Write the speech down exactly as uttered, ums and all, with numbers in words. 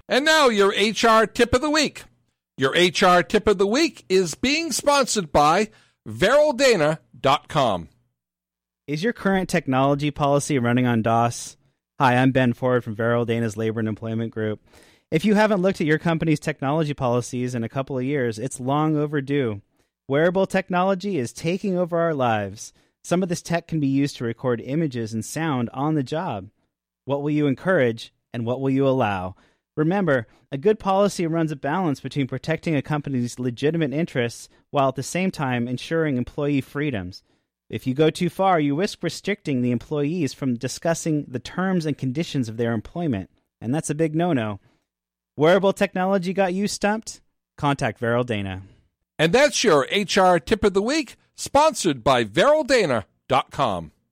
And now your H R Tip of the Week. Your H R Tip of the Week is being sponsored by Veryl Dana dot com. Is your current technology policy running on DOS? Hi, I'm Ben Ford from Veryl Dana's Labor and Employment Group. If you haven't looked at your company's technology policies in a couple of years, it's long overdue. Wearable technology is taking over our lives. Some of this tech can be used to record images and sound on the job. What will you encourage and what will you allow? Remember, a good policy runs a balance between protecting a company's legitimate interests while at the same time ensuring employee freedoms. If you go too far, you risk restricting the employees from discussing the terms and conditions of their employment, and that's a big no-no. Wearable technology got you stumped? Contact Veryl Dana. And that's your H R Tip of the Week, sponsored by Veryl Dana dot com.